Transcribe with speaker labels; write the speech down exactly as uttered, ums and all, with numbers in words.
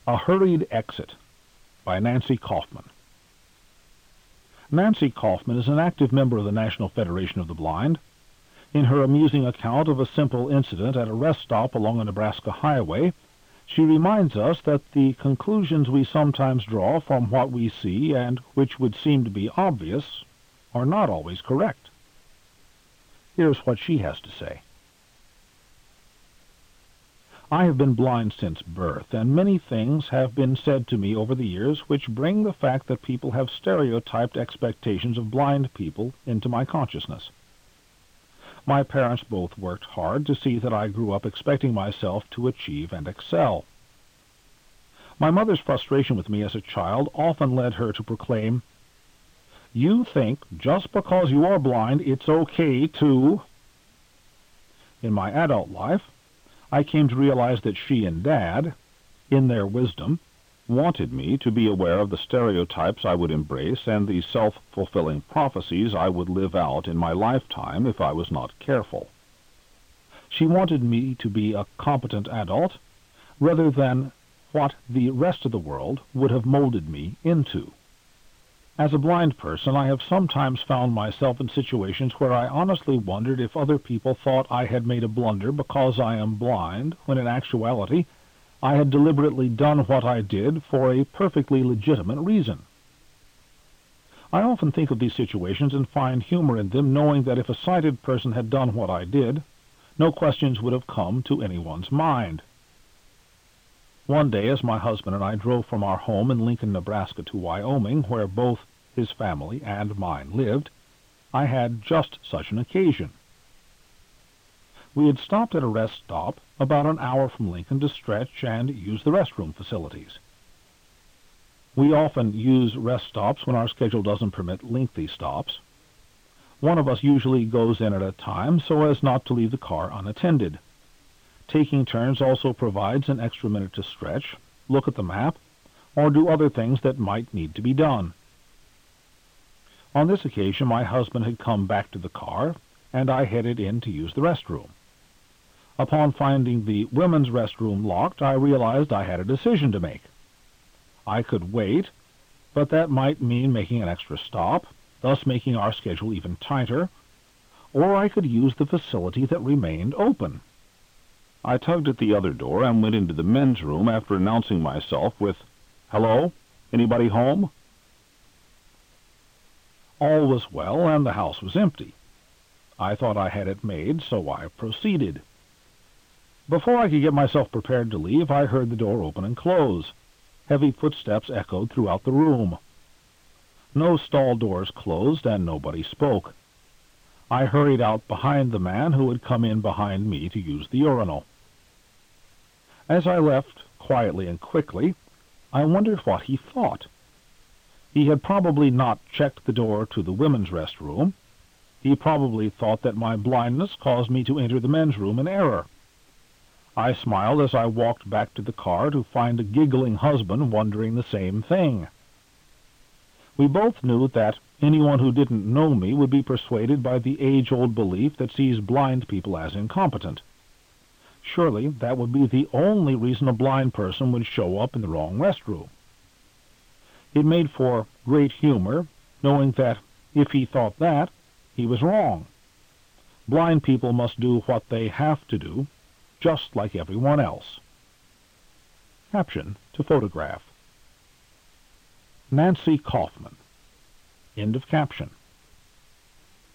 Speaker 1: A Hurried Exit by Nancy Kaufman. Nancy Kaufman is an active member of the National Federation of the Blind. In her amusing account of a simple incident at a rest stop along a Nebraska highway, she reminds us that the conclusions we sometimes draw from what we see and which would seem to be obvious are not always correct. Here's what she has to say. I have been blind since birth, and many things have been said to me over the years which bring the fact that people have stereotyped expectations of blind people into my consciousness. My parents both worked hard to see that I grew up expecting myself to achieve and excel. My mother's frustration with me as a child often led her to proclaim, "You think just because you are blind it's okay to..." In my adult life, I came to realize that she and Dad, in their wisdom, wanted me to be aware of the stereotypes I would embrace and the self-fulfilling prophecies I would live out in my lifetime if I was not careful. She wanted me to be a competent adult rather than what the rest of the world would have molded me into. As a blind person, I have sometimes found myself in situations where I honestly wondered if other people thought I had made a blunder because I am blind, when in actuality I had deliberately done what I did for a perfectly legitimate reason. I often think of these situations and find humor in them, knowing that if a sighted person had done what I did, no questions would have come to anyone's mind. One day, as my husband and I drove from our home in Lincoln, Nebraska to Wyoming, where both his family and mine lived, I had just such an occasion. We had stopped at a rest stop about an hour from Lincoln to stretch and use the restroom facilities. We often use rest stops when our schedule doesn't permit lengthy stops. One of us usually goes in at a time so as not to leave the car unattended. Taking turns also provides an extra minute to stretch, look at the map, or do other things that might need to be done. On this occasion, my husband had come back to the car, and I headed in to use the restroom. Upon finding the women's restroom locked, I realized I had a decision to make. I could wait, but that might mean making an extra stop, thus making our schedule even tighter, or I could use the facility that remained open. I tugged at the other door and went into the men's room after announcing myself with, "Hello? Anybody home?" All was well, and the house was empty. I thought I had it made, so I proceeded. Before I could get myself prepared to leave, I heard the door open and close. Heavy footsteps echoed throughout the room. No stall doors closed, and nobody spoke. I hurried out behind the man who had come in behind me to use the urinal. As I left, quietly and quickly, I wondered what he thought. He had probably not checked the door to the women's restroom. He probably thought that my blindness caused me to enter the men's room in error. I smiled as I walked back to the car to find a giggling husband wondering the same thing. We both knew that anyone who didn't know me would be persuaded by the age-old belief that sees blind people as incompetent. Surely that would be the only reason a blind person would show up in the wrong restroom. It made for great humor, knowing that if he thought that, he was wrong. Blind people must do what they have to do, just like everyone else. Caption to photograph. Nancy Kaufman. End of caption.